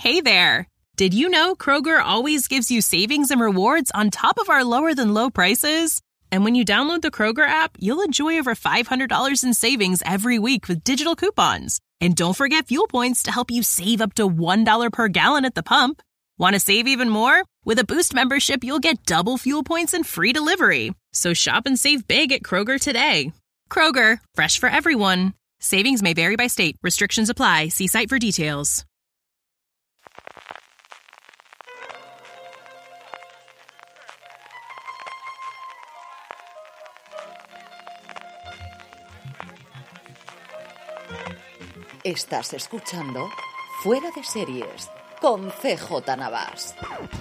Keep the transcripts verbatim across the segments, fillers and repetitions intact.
Hey there! Did you know Kroger always gives you savings and rewards on top of our lower-than-low prices? And when you download the Kroger app, you'll enjoy over five hundred dollars in savings every week with digital coupons. And don't forget fuel points to help you save up to one dollar per gallon at the pump. Want to save even more? With a Boost membership, you'll get double fuel points and free delivery. So shop and save big at Kroger today. Kroger, fresh for everyone. Savings may vary by state. Restrictions apply. See site for details. Estás escuchando Fuera de Series con C J Navas.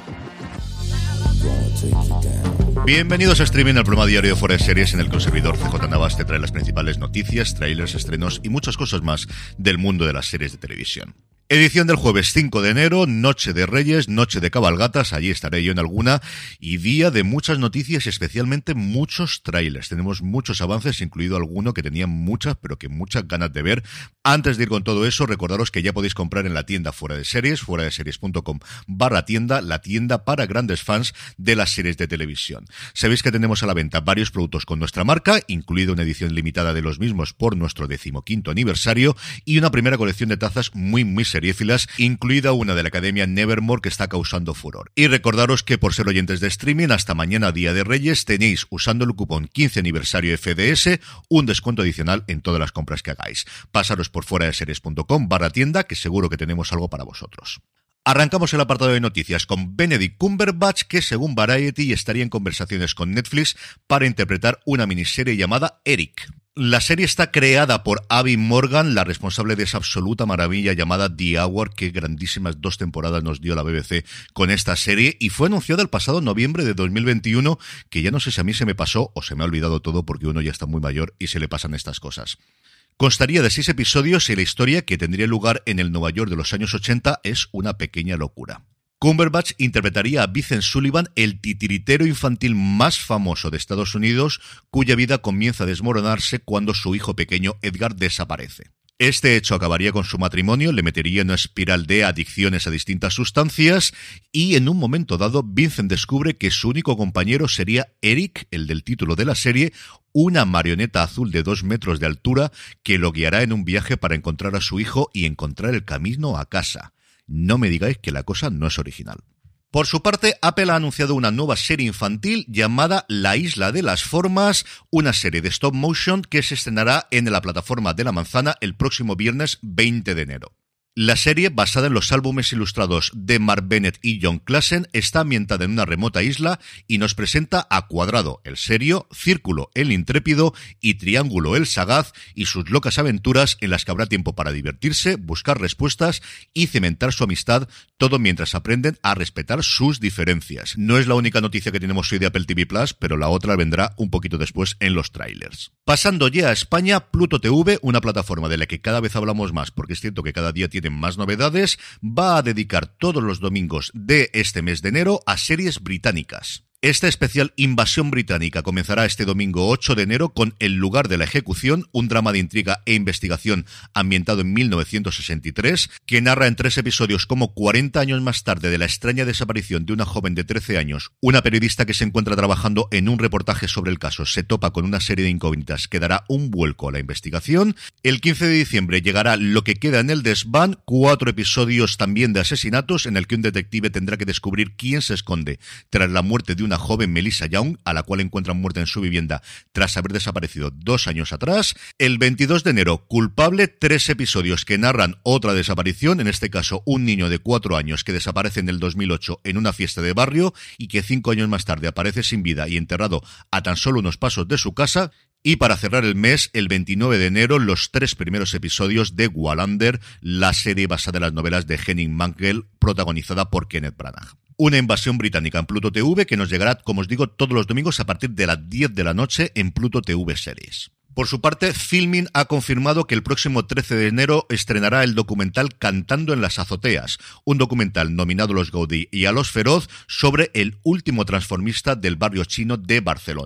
Bienvenidos a Streaming, el programa diario de Fuera de Series en el que un servidor C J Navas te trae las principales noticias, trailers, estrenos y muchas cosas más del mundo de las series de televisión. Edición del jueves cinco de enero, noche de Reyes, noche de cabalgatas, allí estaré yo en alguna, y día de muchas noticias y especialmente muchos trailers. Tenemos muchos avances, incluido alguno que tenía muchas, pero que muchas ganas de ver. Antes de ir con todo eso, recordaros que ya podéis comprar en la tienda Fuera de Series, fuera de series punto com barra tienda, la tienda para grandes fans de las series de televisión. Sabéis que tenemos a la venta varios productos con nuestra marca, incluida una edición limitada de los mismos por nuestro decimoquinto aniversario, y una primera colección de tazas muy, muy serias, incluida una de la Academia Nevermore que está causando furor. Y recordaros que por ser oyentes de streaming, hasta mañana Día de Reyes tenéis, usando el cupón quince aniversario F D S, un descuento adicional en todas las compras que hagáis. Pasaros por fuera de series punto com barra tienda, que seguro que tenemos algo para vosotros. Arrancamos el apartado de noticias con Benedict Cumberbatch, que según Variety estaría en conversaciones con Netflix para interpretar una miniserie llamada Eric. La serie está creada por Abby Morgan, la responsable de esa absoluta maravilla llamada The Hour, que grandísimas dos temporadas nos dio la B B C con esta serie, y fue anunciada el pasado noviembre de dos mil veintiuno, que ya no sé si a mí se me pasó o se me ha olvidado todo porque uno ya está muy mayor y se le pasan estas cosas. Constaría de seis episodios y la historia, que tendría lugar en el Nueva York de los años ochenta, es una pequeña locura. Cumberbatch interpretaría a Vincent Sullivan, el titiritero infantil más famoso de Estados Unidos, cuya vida comienza a desmoronarse cuando su hijo pequeño Edgar desaparece. Este hecho acabaría con su matrimonio, le metería en una espiral de adicciones a distintas sustancias y en un momento dado Vincent descubre que su único compañero sería Eric, el del título de la serie, una marioneta azul de dos metros de altura que lo guiará en un viaje para encontrar a su hijo y encontrar el camino a casa. No me digáis que la cosa no es original. Por su parte, Apple ha anunciado una nueva serie infantil llamada La Isla de las Formas, una serie de stop motion que se estrenará en la plataforma de la manzana el próximo viernes veinte de enero. La serie, basada en los álbumes ilustrados de Mark Bennett y John Klassen, está ambientada en una remota isla y nos presenta a Cuadrado, el serio, Círculo, el intrépido y Triángulo, el sagaz, y sus locas aventuras en las que habrá tiempo para divertirse, buscar respuestas y cimentar su amistad, todo mientras aprenden a respetar sus diferencias. No es la única noticia que tenemos hoy de Apple T V Plus, pero la otra vendrá un poquito después en los trailers. Pasando ya a España, Pluto T V, una plataforma de la que cada vez hablamos más, porque es cierto que cada día tiene más novedades, va a dedicar todos los domingos de este mes de enero a series británicas. Esta especial Invasión Británica comenzará este domingo ocho de enero con El lugar de la ejecución, un drama de intriga e investigación ambientado en mil novecientos sesenta y tres, que narra en tres episodios cómo cuarenta años más tarde de la extraña desaparición de una joven de trece años, una periodista que se encuentra trabajando en un reportaje sobre el caso se topa con una serie de incógnitas que dará un vuelco a la investigación. El quince de diciembre llegará Lo que queda en el desván, cuatro episodios también de asesinatos en el que un detective tendrá que descubrir quién se esconde tras la muerte de una una joven Melissa Young, a la cual encuentran muerta en su vivienda tras haber desaparecido dos años atrás. El veintidós de enero, Culpable, tres episodios que narran otra desaparición, en este caso un niño de cuatro años que desaparece en el dos mil ocho en una fiesta de barrio y que cinco años más tarde aparece sin vida y enterrado a tan solo unos pasos de su casa. Y para cerrar el mes, el veintinueve de enero, los tres primeros episodios de Wallander, la serie basada en las novelas de Henning Mankell, protagonizada por Kenneth Branagh. Una invasión británica en Pluto T V que nos llegará, como os digo, todos los domingos a partir de las diez de la noche en Pluto T V Series. Por su parte, Filmin ha confirmado que el próximo trece de enero estrenará el documental Cantando en las azoteas, un documental nominado a los Gaudí y a los Feroz sobre el último transformista del barrio chino de Barcelona.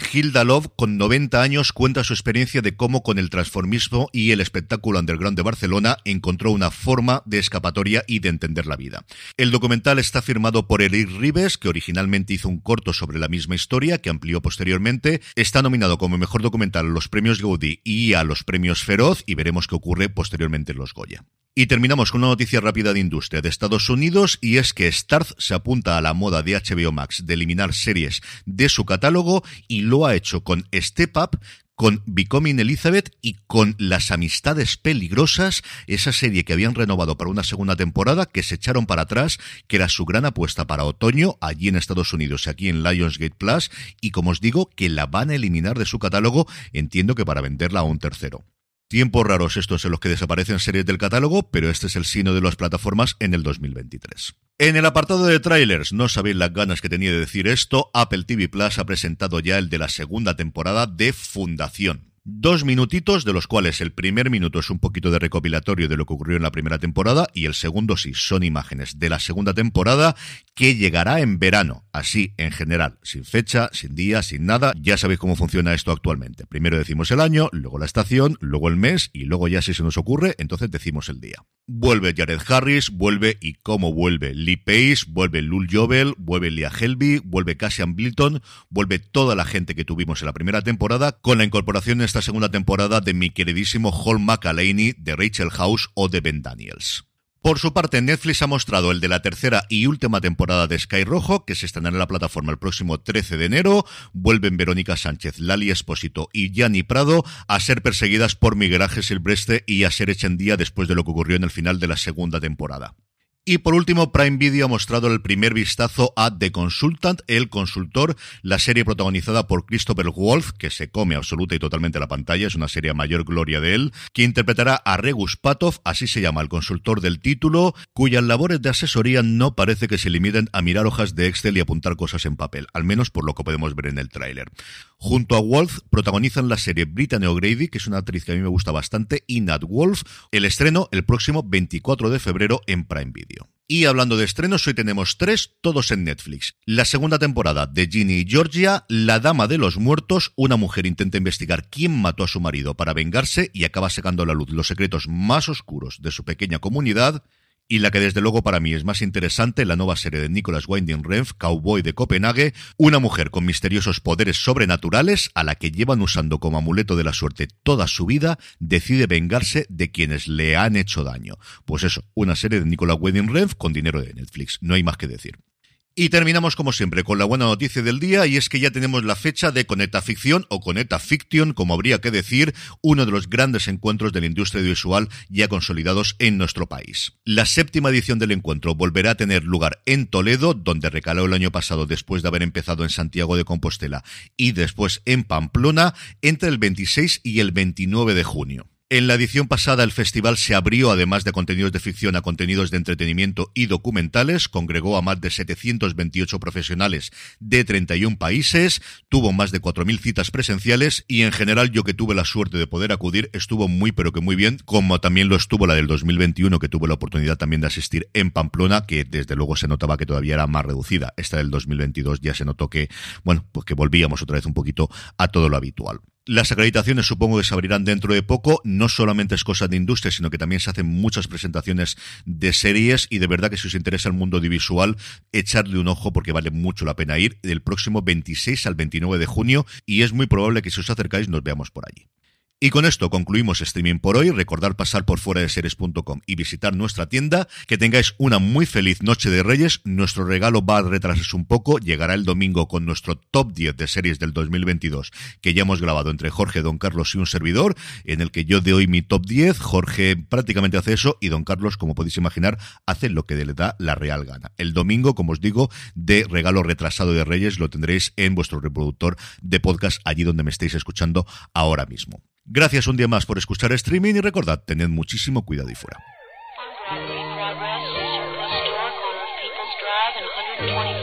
Hilda Love, con noventa años, cuenta su experiencia de cómo con el transformismo y el espectáculo underground de Barcelona encontró una forma de escapatoria y de entender la vida. El documental está firmado por Eric Ribes, que originalmente hizo un corto sobre la misma historia, que amplió posteriormente. Está nominado como mejor documental a los premios Gaudí y a los premios Feroz, y veremos qué ocurre posteriormente en los Goya. Y terminamos con una noticia rápida de industria de Estados Unidos, y es que Starz se apunta a la moda de H B O Max de eliminar series de su catálogo, y lo ha hecho con Step Up, con Becoming Elizabeth y con Las Amistades Peligrosas, esa serie que habían renovado para una segunda temporada, que se echaron para atrás, que era su gran apuesta para otoño, allí en Estados Unidos y aquí en Lionsgate Plus, y como os digo, que la van a eliminar de su catálogo, entiendo que para venderla a un tercero. Tiempos raros estos en los que desaparecen series del catálogo, pero este es el sino de las plataformas en el dos mil veintitrés. En el apartado de trailers, no sabéis las ganas que tenía de decir esto, Apple T V Plus ha presentado ya el de la segunda temporada de Fundación. Dos minutitos, de los cuales el primer minuto es un poquito de recopilatorio de lo que ocurrió en la primera temporada, y el segundo sí son imágenes de la segunda temporada, que llegará en verano, así en general, sin fecha, sin día, sin nada. Ya sabéis cómo funciona esto actualmente. Primero decimos el año, luego la estación, luego el mes, y luego ya si se nos ocurre, entonces decimos el día. Vuelve Jared Harris, vuelve, y cómo vuelve, Lee Pace, vuelve Lul Jovel, vuelve Leah Helby, vuelve Cassian Bilton, vuelve toda la gente que tuvimos en la primera temporada, con la incorporación en esta segunda temporada de mi queridísimo Hall McAlaney, de Rachel House o de Ben Daniels. Por su parte, Netflix ha mostrado el de la tercera y última temporada de Sky Rojo, que se estrenará en la plataforma el próximo trece de enero. Vuelven Verónica Sánchez, Lali Espósito y Gianni Prado a ser perseguidas por Miguel Ángel Silvestre y a ser hechas en día después de lo que ocurrió en el final de la segunda temporada. Y por último, Prime Video ha mostrado el primer vistazo a The Consultant, El Consultor, la serie protagonizada por Christopher Wolf, que se come absoluta y totalmente la pantalla, es una serie a mayor gloria de él, que interpretará a Regus Patov, así se llama el consultor del título, cuyas labores de asesoría no parece que se limiten a mirar hojas de Excel y apuntar cosas en papel, al menos por lo que podemos ver en el tráiler. Junto a Wolf protagonizan la serie Brittany O'Grady, que es una actriz que a mí me gusta bastante, y Nat Wolf. El estreno el próximo veinticuatro de febrero en Prime Video. Y hablando de estrenos, hoy tenemos tres, todos en Netflix. La segunda temporada de Ginny y Georgia, La Dama de los Muertos, una mujer intenta investigar quién mató a su marido para vengarse y acaba sacando a la luz los secretos más oscuros de su pequeña comunidad. Y la que desde luego para mí es más interesante, la nueva serie de Nicolas Winding Refn, Cowboy de Copenhague, una mujer con misteriosos poderes sobrenaturales a la que llevan usando como amuleto de la suerte toda su vida, decide vengarse de quienes le han hecho daño. Pues eso, una serie de Nicolas Winding Refn con dinero de Netflix, no hay más que decir. Y terminamos como siempre con la buena noticia del día, y es que ya tenemos la fecha de Conecta Ficción o Conecta Fiction, como habría que decir, uno de los grandes encuentros de la industria audiovisual ya consolidados en nuestro país. La séptima edición del encuentro volverá a tener lugar en Toledo, donde recaló el año pasado después de haber empezado en Santiago de Compostela y después en Pamplona, entre el veintiséis y el veintinueve de junio. En la edición pasada el festival se abrió, además de contenidos de ficción, a contenidos de entretenimiento y documentales, congregó a más de setecientos veintiocho profesionales de treinta y un países, tuvo más de cuatro mil citas presenciales y en general yo que tuve la suerte de poder acudir estuvo muy pero que muy bien, como también lo estuvo la del dos mil veintiuno, que tuve la oportunidad también de asistir en Pamplona, que desde luego se notaba que todavía era más reducida. Esta del dos mil veintidós ya se notó que, bueno, pues que volvíamos otra vez un poquito a todo lo habitual. Las acreditaciones supongo que se abrirán dentro de poco, no solamente es cosa de industria, sino que también se hacen muchas presentaciones de series y de verdad que si os interesa el mundo audiovisual, echadle un ojo porque vale mucho la pena ir del próximo veintiséis al veintinueve de junio y es muy probable que si os acercáis nos veamos por allí. Y con esto concluimos streaming por hoy. Recordad pasar por fuera de series punto com y visitar nuestra tienda. Que tengáis una muy feliz noche de Reyes. Nuestro regalo va a retrasarse un poco. Llegará el domingo con nuestro top diez de series del dos mil veintidós que ya hemos grabado entre Jorge, Don Carlos y un servidor, en el que yo doy mi top diez. Jorge prácticamente hace eso y Don Carlos, como podéis imaginar, hace lo que le da la real gana. El domingo, como os digo, de regalo retrasado de Reyes lo tendréis en vuestro reproductor de podcast allí donde me estéis escuchando ahora mismo. Gracias un día más por escuchar streaming y recordad, tened muchísimo cuidado y fuera.